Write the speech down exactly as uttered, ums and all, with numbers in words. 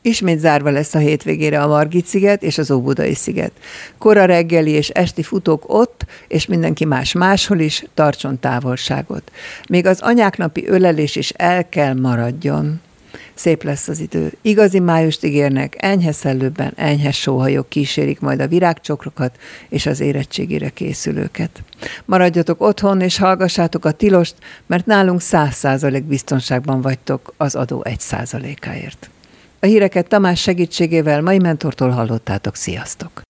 Ismét zárva lesz a hétvégére a Margit-sziget és az Óbudai sziget. Kora reggeli és esti futók ott, és mindenki más máshol is tartson távolságot. Még az anyáknapi ölelés is el kell maradjon. Szép lesz az idő. Igazi májust ígérnek, enyhe szellőben, enyhe sóhajok kísérik majd a virágcsokrokat és az érettségére készülőket. Maradjatok otthon és hallgassátok a Tilost, mert nálunk száz százalék biztonságban vagytok az adó egy százalékáért. A híreket Tamás segítségével Mai Mentortól hallottátok. Sziasztok!